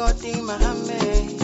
Godi Mahame,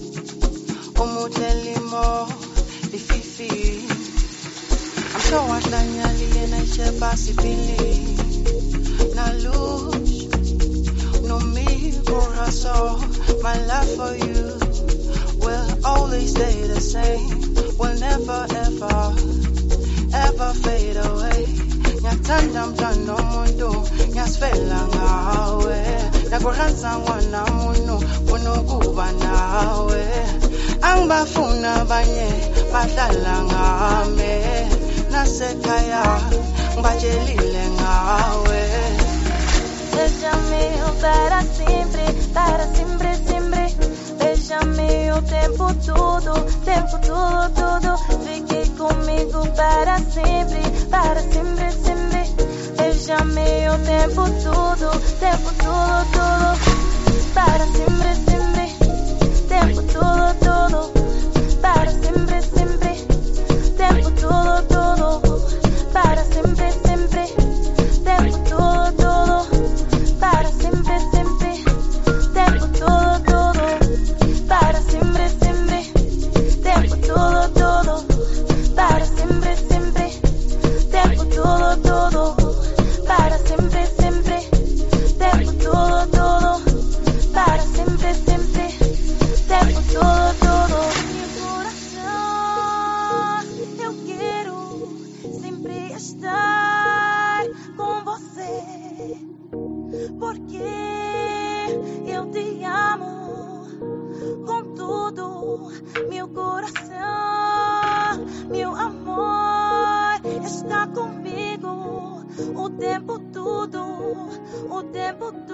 Umutelimo, the Fifi. I'm sure what Danieli and I share Basipili. Nalush, no me, Buraso, my love for you will always stay the same, will never ever fade away. Nyatanda mtano mundu, nyasfela ngawe, nakuransa wana munu, kunukuba nawe. Ang bafuna banye, badala ngame, nasekaya, ngajelile ngawe. Beija-me para sempre, sempre. Beija-me o tempo todo, tudo. Fique comigo para sempre, sempre. Beija-me o tempo todo, tudo. Para sempre, tempo todo. Para sempre, tempo todo. Para sempre, tempo todo. Para sempre, tempo todo. Para sempre, tempo todo. Para sempre, tempo todo. Para sempre, tempo todo. Para sempre, tempo todo. Meu coração, eu quero sempre estar com você, porque eu te amo com tudo. Meu coração, meu amor está comigo o tempo todo.